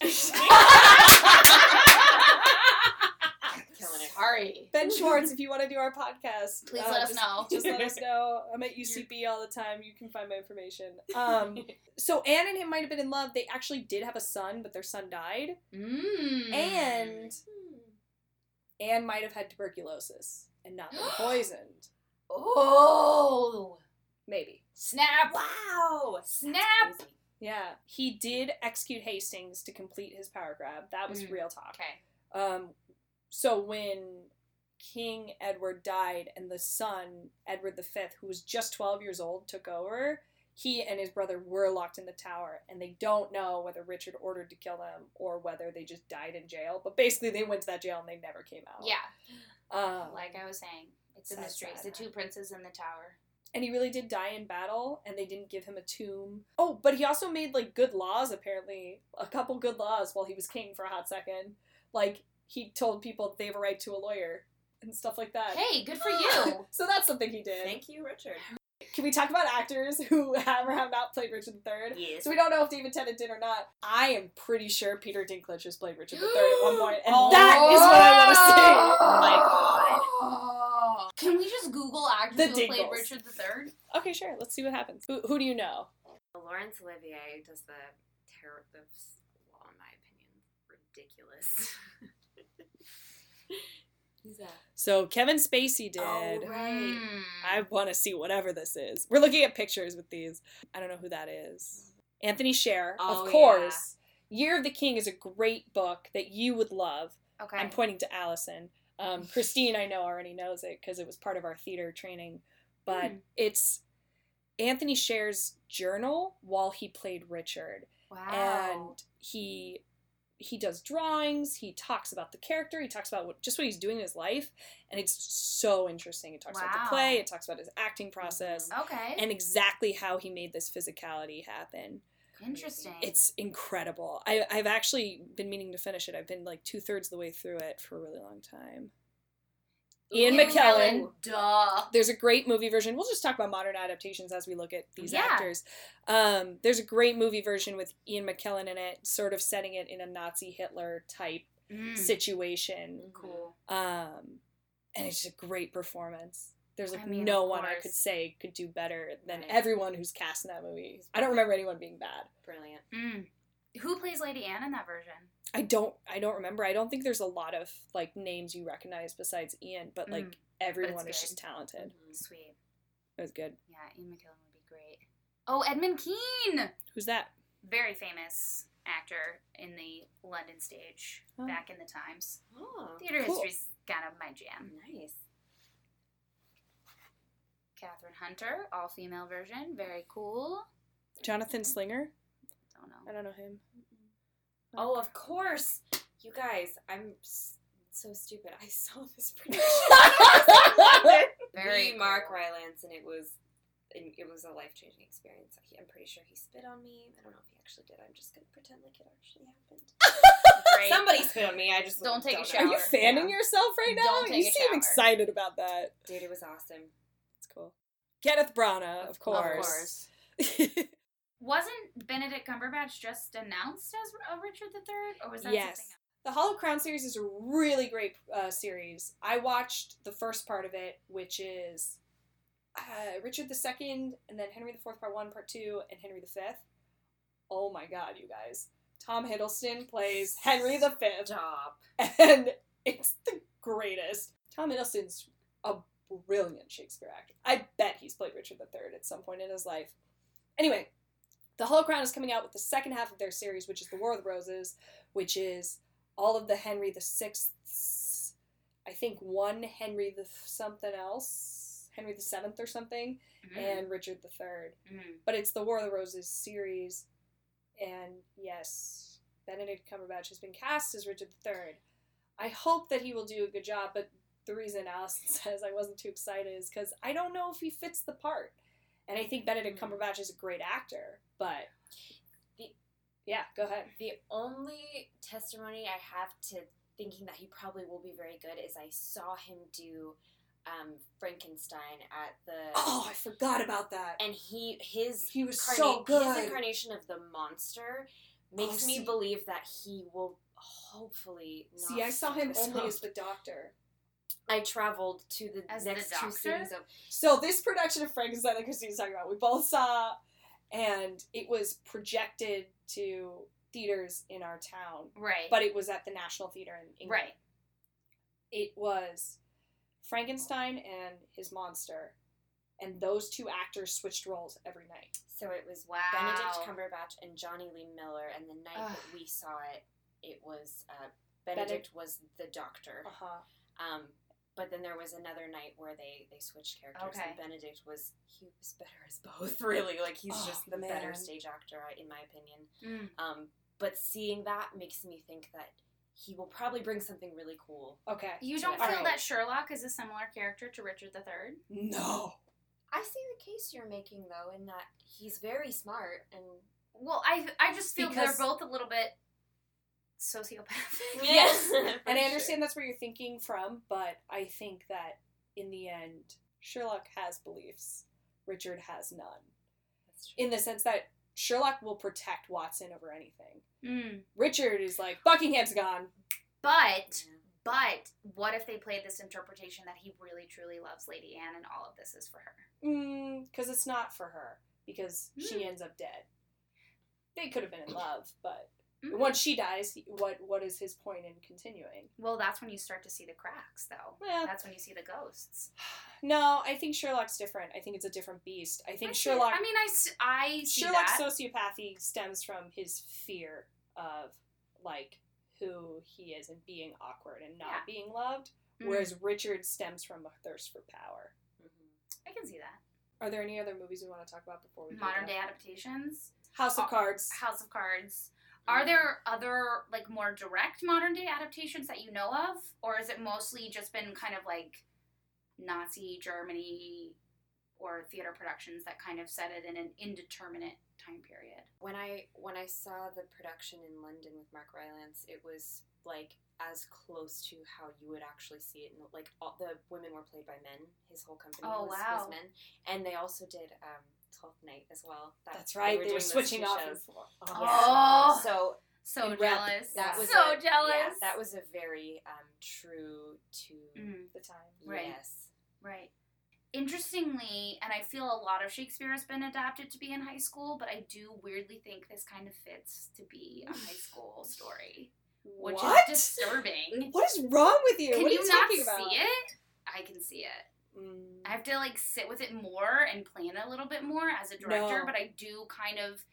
Killing it. Sorry. Ben Schwartz, if you want to do our podcast, Please uh, let us just- know. Just let us know. I'm at U C B all the time. You can find my information. Um, so Anne and him might have been in love. They actually did have a son, but their son died. Mm. And Anne might have had tuberculosis and not been poisoned. Oh, Maybe. snap. Wow. Snap. That's crazy. Yeah. He did execute Hastings to complete his power grab. That was Mm. real talk. Okay. Um, so when King Edward died and the son, Edward the Fifth, who was just twelve years old, took over, he and his brother were locked in the tower, and they don't know whether Richard ordered to kill them or whether they just died in jail. But basically, they went to that jail and they never came out. Yeah. Um, Like I was saying, it's a Sad, mystery. It's sad. the two princes in the tower. and he really did die in battle, and they didn't give him a tomb. Oh, but he also made, like, good laws, apparently. A couple good laws while he was king for a hot second. Like, he told people they have a right to a lawyer and stuff like that. Hey, good for you. So that's something he did. Thank you, Richard. Can we talk about actors who have or have not played Richard the Third? Yes. So we don't know if David Tennant did or not. I am pretty sure Peter Dinklage has played Richard the Third at one point, and Oh. that is what I want to say. Oh my god. Oh. Can we just Google actors The who played Dinkles. Richard the Third? Okay, sure. Let's see what happens. Who, who do you know? Laurence Olivier does the terror, the, well, in my opinion, ridiculous. Who's that? So Kevin Spacey did. Oh, right. Hmm. I want to see whatever this is. We're looking at pictures with these. I don't know who that is. Anthony Sher, Oh, of course. Year of the King is a great book that you would love. Okay. I'm pointing to Allison. Um, Christine, I know, already knows it because it was part of our theater training. But Hmm. it's Anthony Sher's journal while he played Richard. Wow. And he he does drawings, he talks about the character, he talks about what, just what he's doing in his life, and it's so interesting. It talks about Wow. the play, it talks about his acting process, Okay. and exactly how he made this physicality happen. Interesting. It's incredible. I, I've actually been meaning to finish it. I've been like two-thirds of the way through it for a really long time. Ian McKellen. Duh. There's a great movie version. We'll just talk about modern adaptations as we look at these Yeah. actors. Um, there's a great movie version with Ian McKellen in it, sort of setting it in a Nazi Hitler type Mm. situation. Cool. Um, and it's just a great performance. There's like I mean, no of one I course. could say could do better than Right. everyone who's cast in that movie. I don't remember anyone being bad. Brilliant. Mm. Who plays Lady Anne in that version? I don't I don't remember. I don't think there's a lot of like names you recognize besides Ian, but like Mm. everyone it's is good. just talented. Sweet. It was good. Yeah, Ian McKellen would be great. Oh, Edmund Keane! Who's that? Very famous actor in the London stage Oh. back in the times. Oh, Theater Cool. history's kind of my jam. nice. Catherine Hunter, all female version, very cool. Jonathan Slinger? Don't know. I don't know him. Oh, of course. You guys, I'm s- so stupid. I saw this pretty Very the Mark cool. Rylance, and it was it, it was a life changing experience. He, I'm pretty sure he spit on me. I don't know if he actually did. I'm just gonna pretend like it actually happened. Great. Somebody spit on me. I just Don't take a know. shower. Are you fanning Yeah. yourself right now? Don't take you a seem shower. excited about that. Dude, it was awesome. It's cool. Kenneth Branagh, of Of course. course. Wasn't Benedict Cumberbatch just announced as uh, Richard the Third, or was that Yes. something else? The Hollow Crown series is a really great uh, series. I watched the first part of it, which is uh, Richard the Second, and then Henry the Fourth, Part One, Part Two, and Henry the Fifth. Oh my god, you guys! Tom Hiddleston plays Henry the Fifth, Stop. and it's the greatest. Tom Hiddleston's a brilliant Shakespeare actor. I bet he's played Richard the Third at some point in his life. Anyway, the Hollow Crown is coming out with the second half of their series, which is the War of the Roses, which is all of the Henry the Sixths. I think one Henry the something else, Henry the Seventh or something, Mm. and Richard the Third. Mm. But it's the War of the Roses series, and yes, Benedict Cumberbatch has been cast as Richard the Third. I hope that he will do a good job, but the reason Allison says I wasn't too excited is because I don't know if he fits the part. And I think Benedict Cumberbatch is a great actor, but... The- yeah, go ahead. The only testimony I have to thinking that he probably will be very good is I saw him do um, Frankenstein at the... Oh, I forgot about that. And he, his... He was incarna- so good. His incarnation of the monster makes Oh, me see- believe that he will hopefully not See, I saw him fuck this only up. as the Doctor. I traveled to the As the next two Doctor? cities of... So this production of Frankenstein that Christine's talking about, we both saw, and it was projected to theaters in our town, Right. but it was at the National Theatre in England. right. It was Frankenstein and his monster, and those two actors switched roles every night. So it was Wow. Benedict Cumberbatch and Johnny Lee Miller, and the night Ugh. that we saw it, it was uh, Benedict was the Doctor. Uh-huh. Um, but then there was another night where they, they switched characters, Okay. and Benedict was he was better as both. Really, like he's Oh, just the better man. stage actor, I- in my opinion. Mm. Um, but seeing that makes me think that he will probably bring something really cool. Okay. You don't All feel right. that Sherlock is a similar character to Richard the Third? No. I see the case you're making though, in that he's very smart and Well, I I just feel Because- they're both a little bit sociopathic. Yes. For And I sure. understand that's where you're thinking from, but I think that in the end, Sherlock has beliefs. Richard has none. That's true. In the sense that Sherlock will protect Watson over anything. Mm. Richard is like, Buckingham's gone. But Yeah. but what if they played this interpretation that he really truly loves Lady Anne and all of this is for her? Because it's not for her. Because she Mm. ends up dead. They could have been in love, but Mm. once she dies, what what is his point in continuing? Well, that's when you start to see the cracks, though. Well, That's when you see the ghosts. no, I think Sherlock's different. I think it's a different beast. I think I see- Sherlock... I mean, I, s- I see Sherlock's that. sociopathy stems from his fear of, like, who he is and being awkward and not Yeah. being loved, Mm. whereas Richard stems from a thirst for power. Mhm. I can see that. Are there any other movies we want to talk about before we do Modern that? day adaptations. House of Oh, Cards. House of Cards. Are there other, like, more direct modern day adaptations that you know of? Or is it mostly just been kind of like Nazi Germany or theater productions that kind of set it in an indeterminate time period? When I when I saw the production in London with Mark Rylance, it was like as close to how you would actually see it. And like all, the women were played by men. His whole company Oh, was, wow. was men, and they also did um, Twelfth Night as well. That- That's right. They were doing those switching two off. shows. Of, Oh. So So In rep, jealous. that was so a, jealous. Yeah, that was a very um, true to Mm, the time. Right. yes. right. Interestingly, and I feel a lot of Shakespeare has been adapted to be in high school, but I do weirdly think this kind of fits to be a high school story, which What? is disturbing. What is wrong with you? Can what are you, you not talking about? see it? I can see it. Mm. I have to like sit with it more and plan a little bit more as a director, No. but I do kind of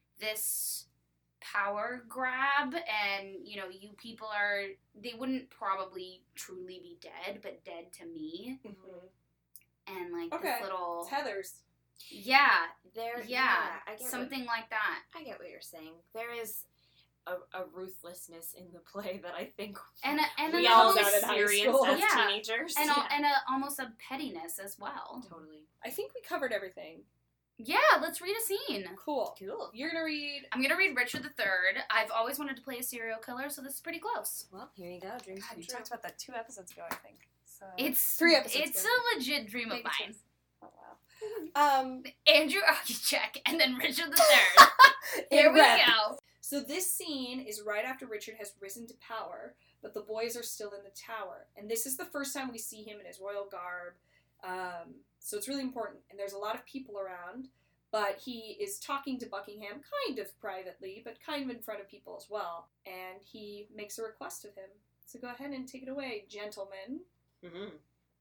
this power grab, and you know, you people are, they wouldn't probably truly be dead, but dead to me, Mhm. and like Okay. this little It's Heather's. yeah There, yeah, I get something like that. What, I get what you're saying. There is, a, a ruthlessness in the play that I think And a, and we an all almost, in high experienced school. as Yeah. teenagers. and, a, yeah. and a, almost a pettiness as well. Totally. I think we covered everything. Yeah, let's read a scene. Cool. Cool. You're gonna read. I'm gonna read Richard the Third. I've always wanted to play a serial killer, so this is pretty close. Well, here you go. Dreams God, come we true. talked about that two episodes ago, I think. So It's Three episodes It's ago. a legit dream of Maybe mine. two. Oh wow. Um, Andrew Archicek and then Richard the Third. Here in we rep. go. So this scene is right after Richard has risen to power, but the boys are still in the tower. And this is the first time we see him in his royal garb. Um, so it's really important. And there's a lot of people around, but he is talking to Buckingham kind of privately, but kind of in front of people as well. And he makes a request of him. So go ahead and take it away, gentlemen. Mm-hmm.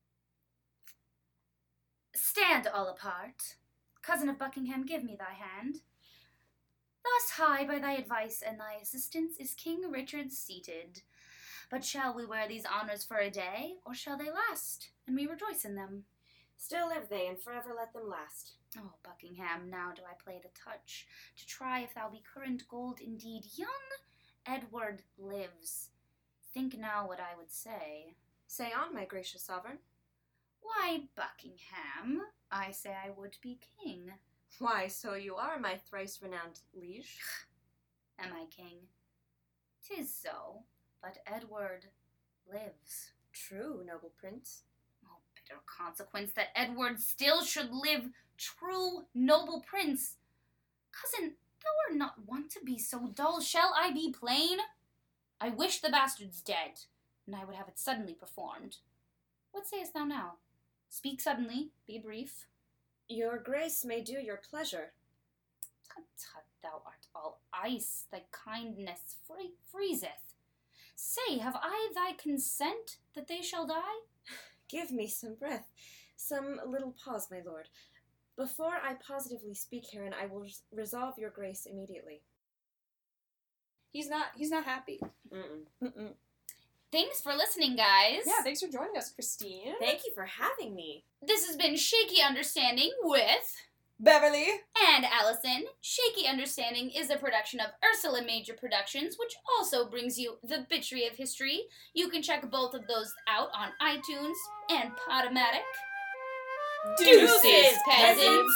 Stand all apart. Cousin of Buckingham, give me thy hand. Thus high by thy advice and thy assistance is King Richard seated. But shall we wear these honours for a day, or shall they last, and we rejoice in them? Still live they, and forever let them last. Oh, Buckingham, now do I play the touch, to try if thou be current gold indeed. Young Edward lives. Think now what I would say. Say on, my gracious sovereign. Why, Buckingham, I say I would be king. Why, so you are, my thrice-renowned liege. Am I king? 'Tis so, but Edward lives. True, noble prince. Oh, bitter consequence that Edward still should live, true noble prince. Cousin, thou art not wont to be so dull. Shall I be plain? I wish the bastard's dead, and I would have it suddenly performed. What sayest thou now? Speak suddenly, be brief. Your grace may do your pleasure. Tut, tut, thou art all ice, thy kindness free- freezeth. Say, have I thy consent that they shall die? Give me some breath, some little pause, my lord. Before I positively speak herein, I will res- resolve your grace immediately. He's not. He's not happy. Mm-mm. Mm-mm. Thanks for listening, guys. Yeah. Thanks for joining us, Christine. Thank you for having me. This has been Shaky Understanding with Beverly. and Allison. Shaky Understanding is a production of Ursula Major Productions, which also brings you The Bitchery of History. You can check both of those out on iTunes and Podomatic. Deuces, peasants.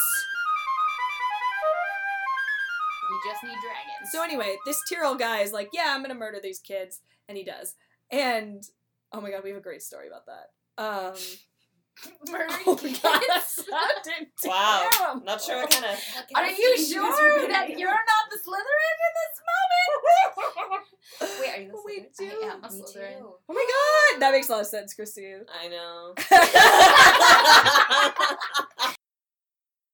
We just need dragons. So anyway, this Tyrrell guy is like, yeah, I'm gonna murder these kids, and he does. And oh my god, we have a great story about that. Um, Murdering oh kids. god, that sounded Wow. terrible. Not sure what kind of. Are you sure that you're not the Slytherin in this moment? Wait, are you the We Slytherin? do. I am a Me Slytherin. too. Oh my god, that makes a lot of sense, Christine. I know.